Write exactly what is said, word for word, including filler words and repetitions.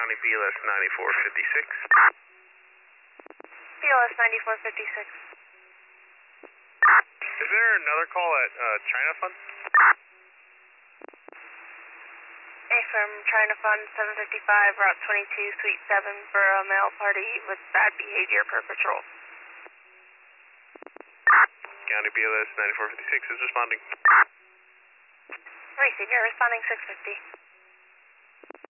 County B L S ninety-four fifty-six. B L S ninety-four fifty-six. Is there another call at uh, China Fund? From China Fund seven fifty-five, Route twenty-two, Suite seven, for a male party with bad behavior per patrol. County B L S ninety-four fifty-six is responding. Receiver, responding six fifty.